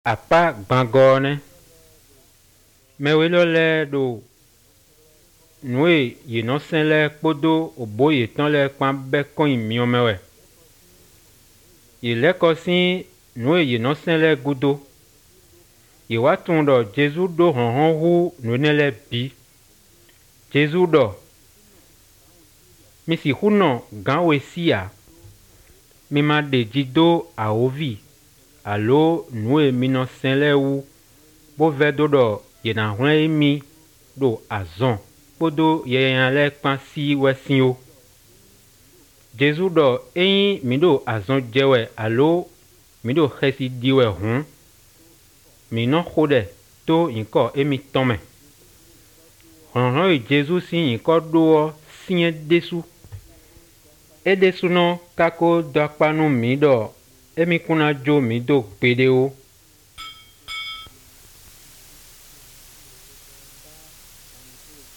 apa gbangone mewelo le do nue yi no sen le kpodo obo yi ton le kpan be koin mio mewe yi le ko si nue yi no sen le gudo yi wa tun do Jesu do hon hu no ne le bi Jesu do mi si huno ganwe sia mi ma de jido a ovi alo nue mi no sen le wu bo ve do do ye na hwen mi do azon podo ye yan le kpan si wesin o Jesu do eyin mi do azon jewe alo mi do khesi diwe hun mi no khode to inko emi tome hon Jesu si inko do sin desu edesu no kako dakpanu mi do emi kuna jo mi do pede o